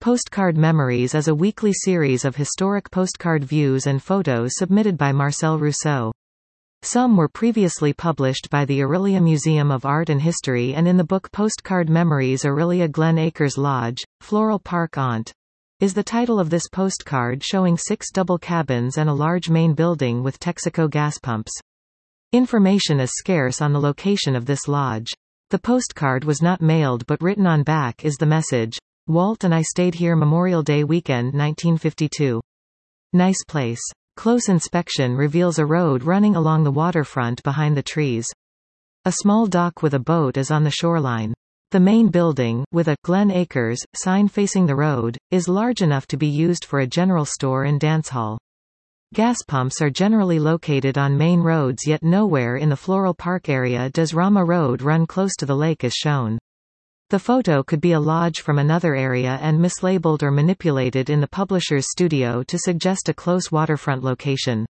Postcard Memories is a weekly series of historic postcard views and photos submitted by Marcel Rousseau. Some were previously published by the Orillia Museum of Art and History and in the book Postcard Memories. Orillia Glen Acres Lodge, Floral Park Aunt, is the title of this postcard showing 6 double cabins and a large main building with Texaco gas pumps. Information is scarce on the location of this lodge. The postcard was not mailed but written on back is the message, "Walt and I stayed here Memorial Day weekend 1952. Nice place." Close inspection reveals a road running along the waterfront behind the trees. A small dock with a boat is on the shoreline. The main building, with a Glen Acres sign facing the road, is large enough to be used for a general store and dance hall. Gas pumps are generally located on main roads, yet nowhere in the Floral Park area does Rama Road run close to the lake as shown. The photo could be a lodge from another area and mislabeled or manipulated in the publisher's studio to suggest a close waterfront location.